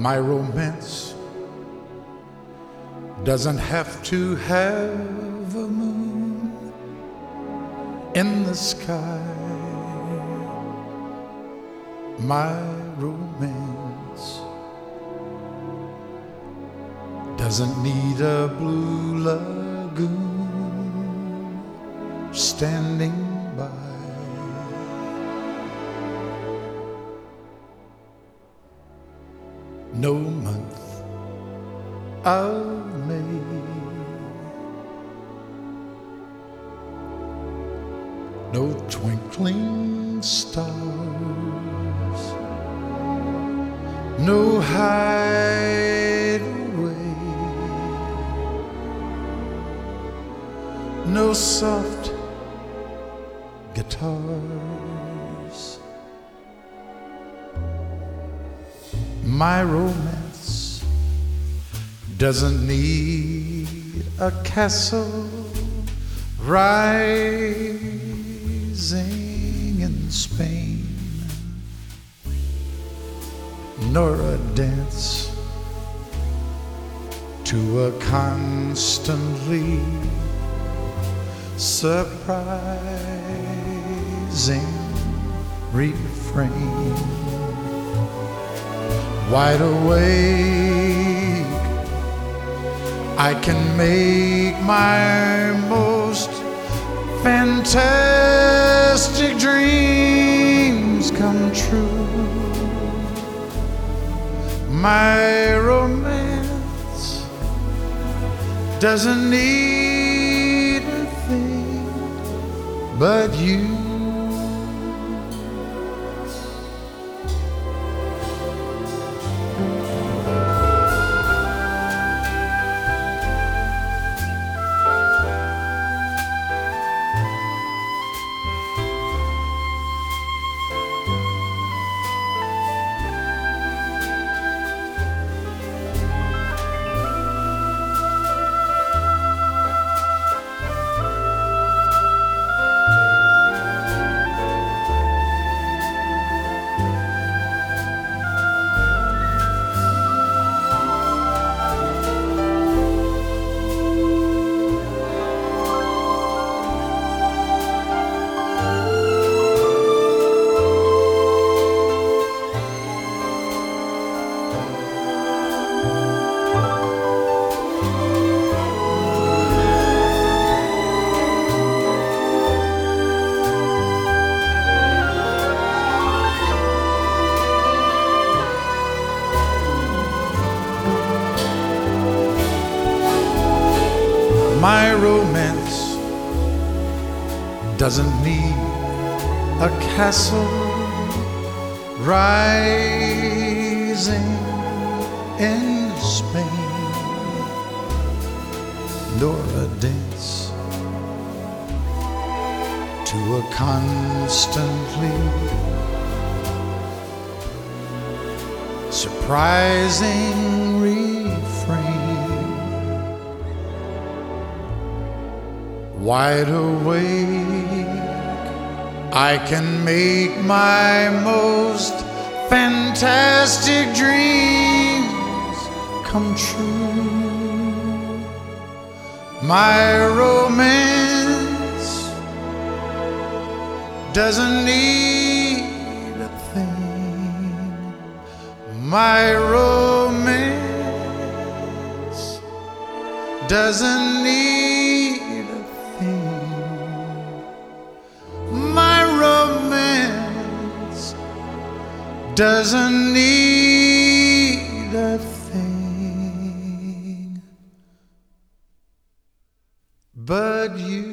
My romance doesn't have to have a moon in the sky. My romance doesn't need a blue lagoon standing by. No month of May, no twinkling stars, no hideaway, no soft guitars. My romance doesn't need a castle rising in Spain, nor a dance to a constantly surprising refrain. Wide awake, I can make my most fantastic dreams come true. My romance doesn't need a thing but you. My romance doesn't need a castle rising in Spain, nor a dance to a constantly surprising refrain. Wide awake, I can make my most fantastic dreams come true. My romance doesn't need a thing. My romance doesn't need a thing. My romance doesn't need a thing but you.